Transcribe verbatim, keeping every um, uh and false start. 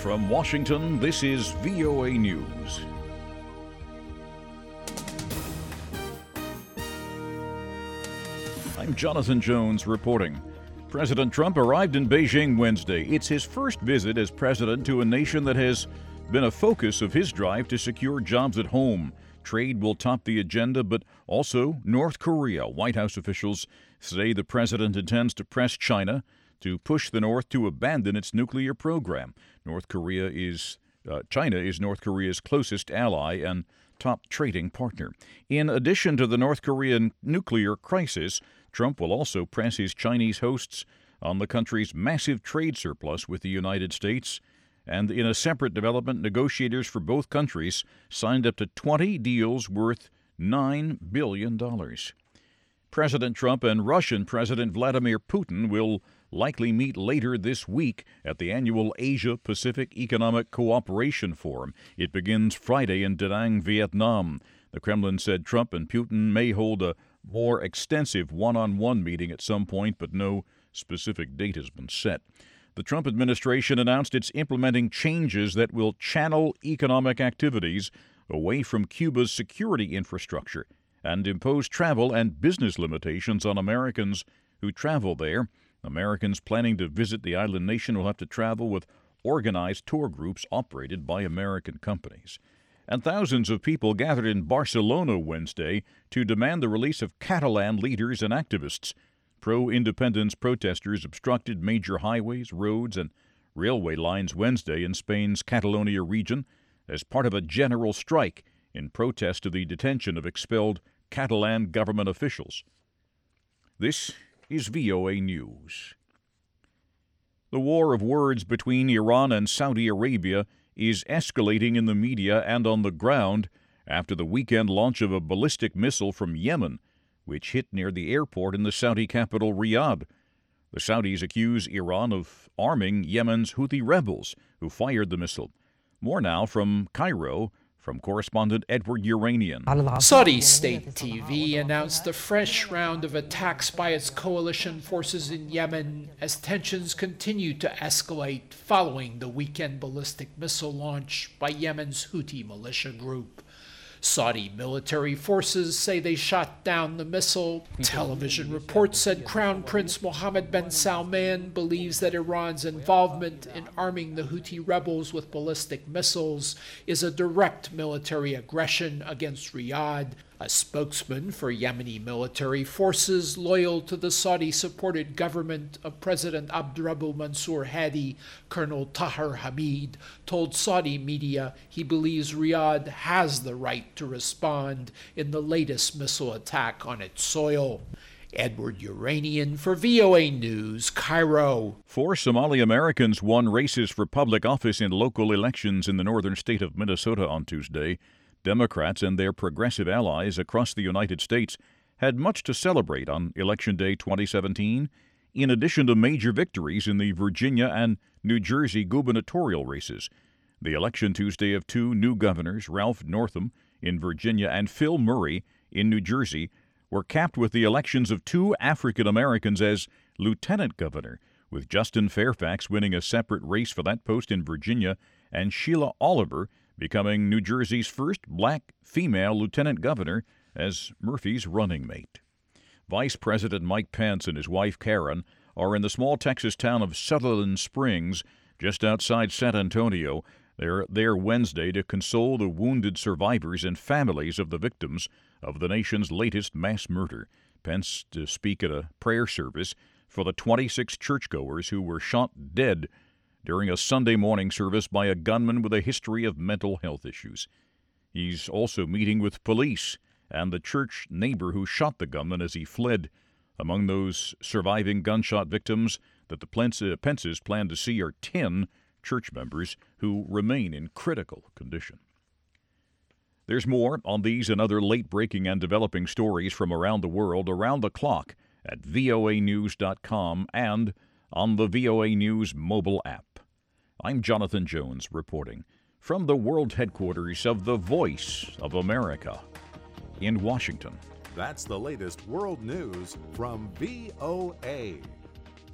From Washington, this is V O A News. I'm Jonathan Jones reporting. President Trump arrived in Beijing Wednesday. It's his first visit as president to a nation that has been a focus of his drive to secure jobs at home. Trade will top the agenda, but also North Korea. White House officials say the president intends to press China to push the North to abandon its nuclear program. North Korea is uh, China is North Korea's closest ally and top trading partner. In addition to the North Korean nuclear crisis, Trump will also press his Chinese hosts on the country's massive trade surplus with the United States. And in a separate development, negotiators for both countries signed up to twenty deals worth nine billion dollars. President Trump and Russian President Vladimir Putin will likely meet later this week at the annual Asia-Pacific Economic Cooperation Forum. It begins Friday in Da Nang, Vietnam. The Kremlin said Trump and Putin may hold a more extensive one-on-one meeting at some point, but no specific date has been set. The Trump administration announced it's implementing changes that will channel economic activities away from Cuba's security infrastructure and impose travel and business limitations on Americans who travel there. Americans planning to visit the island nation will have to travel with organized tour groups operated by American companies. And thousands of people gathered in Barcelona Wednesday to demand the release of Catalan leaders and activists. Pro-independence protesters obstructed major highways, roads, and railway lines Wednesday in Spain's Catalonia region as part of a general strike in protest of the detention of expelled Catalan government officials. This is V O A News. The war of words between Iran and Saudi Arabia is escalating in the media and on the ground after the weekend launch of a ballistic missile from Yemen, which hit near the airport in the Saudi capital, Riyadh. The Saudis accuse Iran of arming Yemen's Houthi rebels who fired the missile. More now from Cairo, from correspondent Edward Uranian. Saudi state T V announced a fresh round of attacks by its coalition forces in Yemen as tensions continue to escalate following the weekend ballistic missile launch by Yemen's Houthi militia group. Saudi military forces say they shot down the missile. Television reports said Crown Prince Mohammed bin Salman believes that Iran's involvement in arming the Houthi rebels with ballistic missiles is a direct military aggression against Riyadh. A spokesman for Yemeni military forces loyal to the Saudi-supported government of President Abdurrabbu Mansur Hadi, Colonel Tahir Hamid, told Saudi media he believes Riyadh has the right to respond in the latest missile attack on its soil. Edward Uranian for V O A News, Cairo. Four Somali Americans won races for public office in local elections in the northern state of Minnesota on Tuesday. Democrats and their progressive allies across the United States had much to celebrate on Election Day twenty seventeen, in addition to major victories in the Virginia and New Jersey gubernatorial races. The election Tuesday of two new governors, Ralph Northam in Virginia and Phil Murray in New Jersey, were capped with the elections of two African Americans as lieutenant governor, with Justin Fairfax winning a separate race for that post in Virginia and Sheila Oliver becoming New Jersey's first black female lieutenant governor as Murphy's running mate. Vice President Mike Pence and his wife Karen are in the small Texas town of Sutherland Springs, just outside San Antonio. They're there Wednesday to console the wounded survivors and families of the victims of the nation's latest mass murder. Pence to speak at a prayer service for the twenty-six churchgoers who were shot dead during a Sunday morning service by a gunman with a history of mental health issues. He's also meeting with police and the church neighbor who shot the gunman as he fled. Among those surviving gunshot victims that the Pences plan to see are ten church members who remain in critical condition. There's more on these and other late-breaking and developing stories from around the world around the clock at V O A news dot com and on the V O A News mobile app. I'm Jonathan Jones reporting from the world headquarters of the Voice of America in Washington. That's the latest world news from V O A.